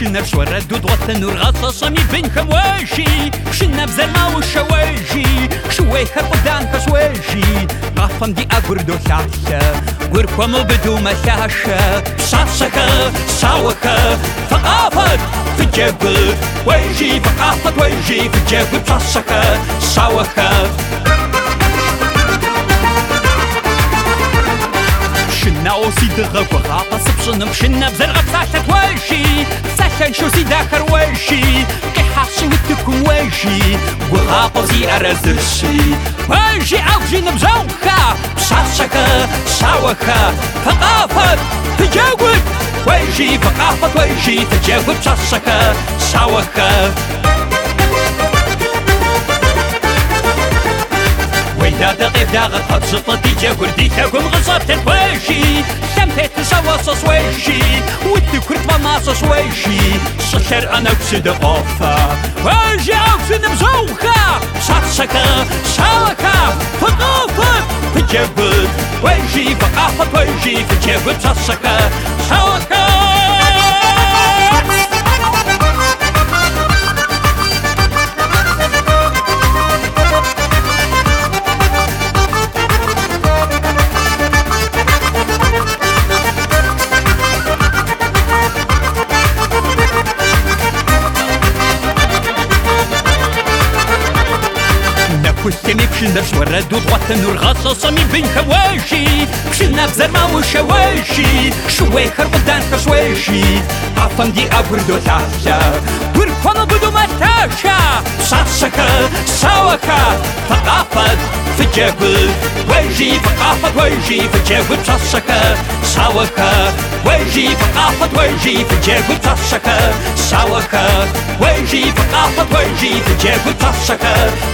شنا بشورة دوضوات نور غصصمي بينكم واجي شنا بزرما وشواجي شوي خربدان كشواجي قافم دي أقردو ثاثة قركم بدو مساشة شاشكة شاوكة ثقافة في الجبل واجي ثقافة واجي في الجبل شاشكة شاوكة شنا وسيد غفغا قصب شنا بزرغة بساشة واجي ساشن شو سيدا خرواجي كحاسي وتكون واجي وغاقو زي أرزرشي واجي عوجي نبزوخا بشاشكة شاوكة ثقافة تجاوب واجي ثقافة واجي تجاوب بشاشكة شاوكة وإذا دقيت داغت هتصفت تجاوب ديتاكم غصبت واجي سمتت سواصص واجي والذكرت بماصص واجي صشر أنا وسيد غوفا واجي عوزن بزوخا شاشكة شاوكة ثقافة تجاوب واجي ثقافة واجي تجاوب شاشكة شاوكة كستمي بشنا بشورة دوضوات نور غصصمي بينكم واجي بشنا بزرما وشواجي شوي خربدان كشواجي عفن دي أبردو ثاثة وركونا بدو متاشا شاشكة شاوكة ثقافة في الجبل واجي ثقافة واجي في الجبل شاشكة شاوكة واجي ثقافة واجي في الجبل شاشكة شاوكة واجي ثقافة واجي في الجبل شاشكة